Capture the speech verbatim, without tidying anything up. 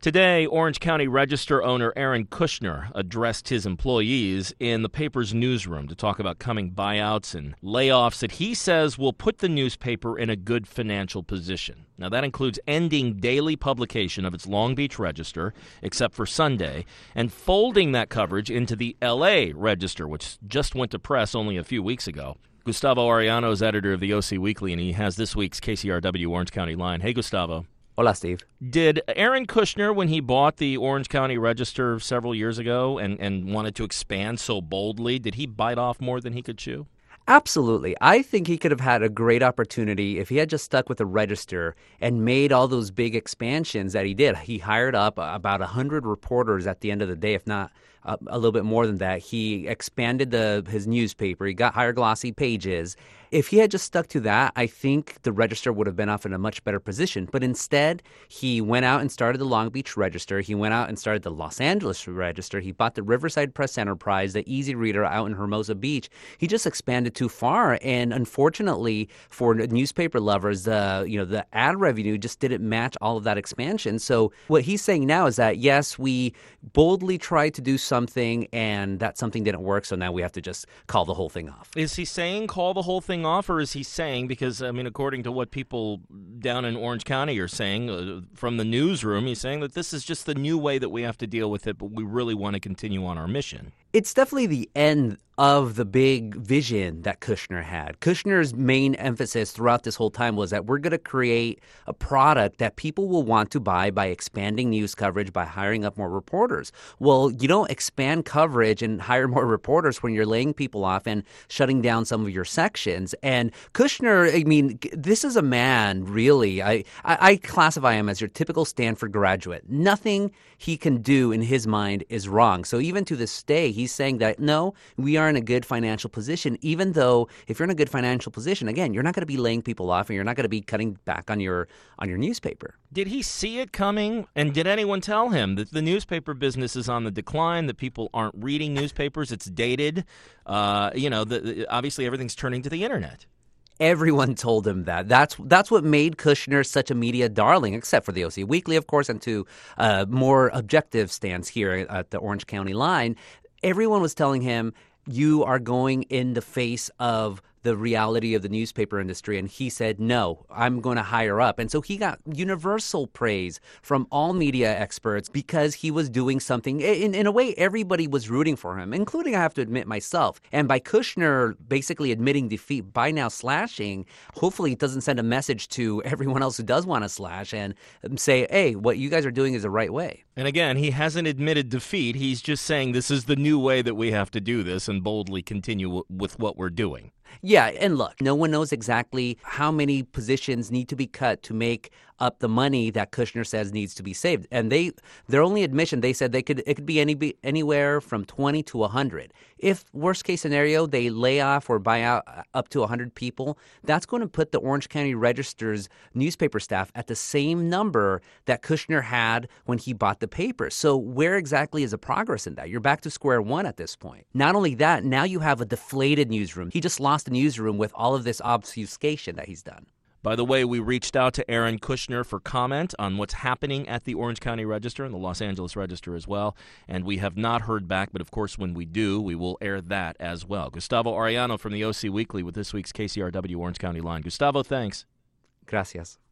Today, Orange County Register owner Aaron Kushner addressed his employees in the paper's newsroom to talk about coming buyouts and layoffs that he says will put the newspaper in a good financial position. Now, that includes ending daily publication of its Long Beach Register, except for Sunday, and folding that coverage into the L A Register, which just went to press only a few weeks ago. Gustavo Arellano is editor of the O C Weekly, and he has this week's K C R W Orange County line. Hey, Gustavo. Hola, Steve. Did Aaron Kushner, when he bought the Orange County Register several years ago and, and wanted to expand so boldly, did he bite off more than he could chew? Absolutely. I think he could have had a great opportunity if he had just stuck with the Register and made all those big expansions that he did. He hired up about one hundred reporters at the end of the day, if not uh, a little bit more than that. He expanded the his newspaper. He got higher glossy pages. If he had just stuck to that, I think the Register would have been off in a much better position. But instead, he went out and started the Long Beach Register. He went out and started the Los Angeles Register. He bought the Riverside Press Enterprise, the Easy Reader out in Hermosa Beach. He just expanded too far. And unfortunately, for newspaper lovers, the you know the ad revenue just didn't match all of that expansion. So what he's saying now is that, yes, we boldly tried to do something, and that something didn't work, so now we have to just call the whole thing off. Is he saying call the whole thing off, or is he saying, because, I mean, according to what people down in Orange County are saying uh, from the newsroom, he's saying that this is just the new way that we have to deal with it, but we really want to continue on our mission? It's definitely the end of the big vision that Kushner had. Kushner's main emphasis throughout this whole time was that we're going to create a product that people will want to buy by expanding news coverage, by hiring up more reporters. Well, you don't expand coverage and hire more reporters when you're laying people off and shutting down some of your sections. And Kushner, I mean, this is a man, really. I, I, I classify him as your typical Stanford graduate. Nothing he can do in his mind is wrong. So even to this day, he's saying that, no, we are in a good financial position, even though if you're in a good financial position, again, you're not going to be laying people off and you're not going to be cutting back on your on your newspaper. Did he see it coming? And did anyone tell him that the newspaper business is on the decline, that people aren't reading newspapers, it's dated? Uh, you know, the, the, obviously everything's turning to the internet. Everyone told him that. That's that's what made Kushner such a media darling, except for the O C Weekly, of course, and to a more objective stance here at the Orange County line. Everyone was telling him, you are going in the face of the reality of the newspaper industry. And he said, no, I'm going to hire up. And so he got universal praise from all media experts because he was doing something. In, in a way, everybody was rooting for him, including, I have to admit, myself. And by Kushner basically admitting defeat by now slashing, hopefully it doesn't send a message to everyone else who does want to slash and say, hey, what you guys are doing is the right way. And again, he hasn't admitted defeat. He's just saying this is the new way that we have to do this and boldly continue w- with what we're doing. Yeah, and look, no one knows exactly how many positions need to be cut to make up the money that Kushner says needs to be saved. And they, their only admission, they said they could it could be any be anywhere from twenty to one hundred. If worst case scenario, they lay off or buy out up to one hundred people, that's going to put the Orange County Register's newspaper staff at the same number that Kushner had when he bought the paper. So where exactly is the progress in that? You're back to square one at this point. Not only that, now you have a deflated newsroom. He just lost the newsroom with all of this obfuscation that he's done. By the way, we reached out to Aaron Kushner for comment on what's happening at the Orange County Register and the Los Angeles Register as well, and we have not heard back, but of course when we do, we will air that as well. Gustavo Arellano from the O C Weekly with this week's K C R W Orange County line. Gustavo, thanks. Gracias.